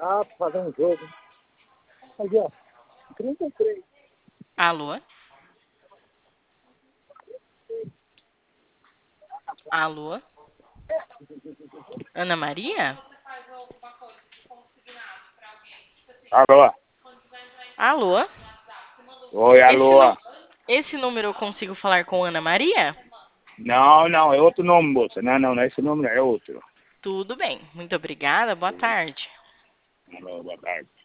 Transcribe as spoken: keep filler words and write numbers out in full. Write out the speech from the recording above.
Ah, pra fazer um jogo. Aqui, ó. trinta e três. Alô? Alô? Ana Maria? Alô? Alô? Oi, Esse, alô? nu- esse número eu consigo falar com Ana Maria? Não, não, é outro nome, moça. Não, não, não é esse nome, não, é outro. Tudo bem. Muito obrigada. Boa tarde. Alô, boa tarde.